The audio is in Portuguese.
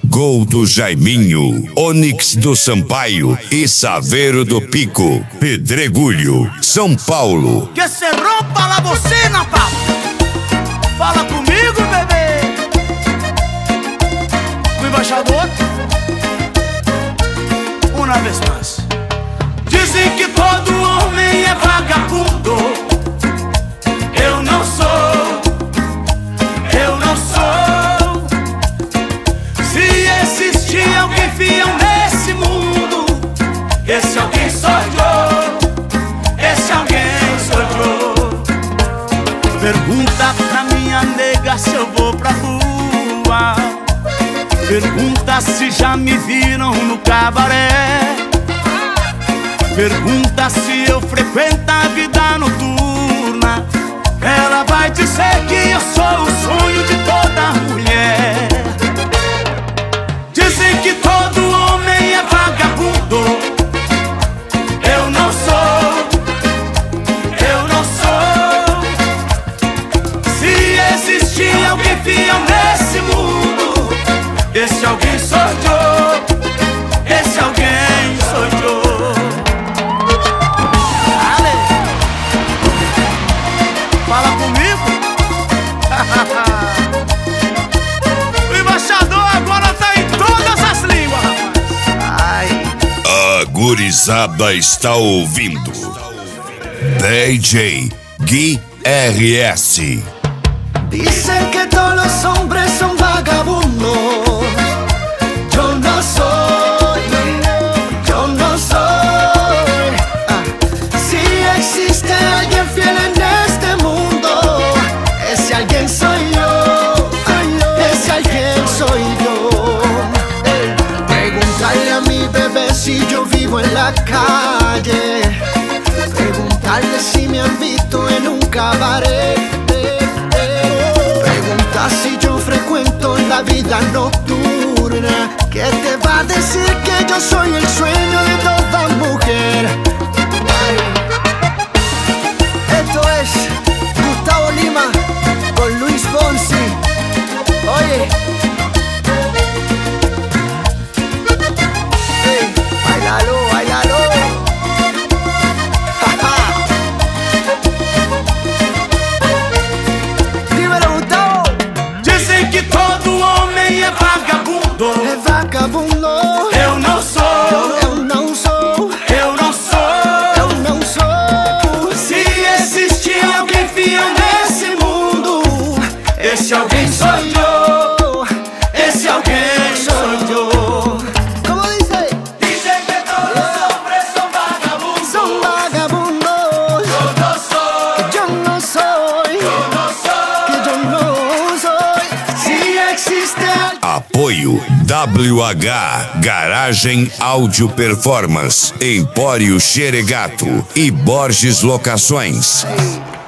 Gol do Jaiminho, Onyx do Sampaio e Saveiro do Pico, Pedregulho, São Paulo. Que se rompa la bocina, papo. Fala comigo, bebê. O embaixador, uma vez mais. Dizem que todo homem é vagabundo. Eu não sou, eu não sou. Se existir alguém fiel nesse mundo, esse alguém sou eu, esse alguém sou eu. Pergunta pra minha nega se eu vou pra rua. Pergunta se já me viram no cabaré. Pergunta se eu frequento a vida noturna. Ela vai dizer que eu sou o sonho de toda mulher. Dizem que todo homem é vagabundo. Eu não sou, eu não sou. Se existir alguém fiel nesse mundo, esse alguém sou eu, esse alguém sou eu. Fala comigo. O embaixador agora tá em todas as línguas, rapaz. Ai. A gurizada está ouvindo DJ Gui RS. Dicen que todos los hombres son vagabundos. Yo no soy, yo no soy. Si existe alguien fiel en este mundo, ese alguien soy yo, ese alguien soy yo. Preguntarle a mi bebé si yo vivo en la calle. Preguntarle si me han visto en un cabaret. Si yo frecuento la vida nocturna, ¿qué te va a decir que yo soy el sueño de toda mujer? Ay. Esto es Gustavo Lima con Luis Fonsi. Oye, hey, bailalo, bailalo. É vagabundo. Eu não sou, eu não sou, eu não sou, eu não sou. Se existir alguém fiel nesse mundo, esse alguém sou eu, esse alguém sou eu. Como dice? Dicen que todos los hombres son vagabundos. Son vagabundos. Yo no soy, Que yo no soy, yo no soy, que yo no soy. si existe Apoio WH, Garagem Áudio Performance, Empório Xeregato e Borges Locações.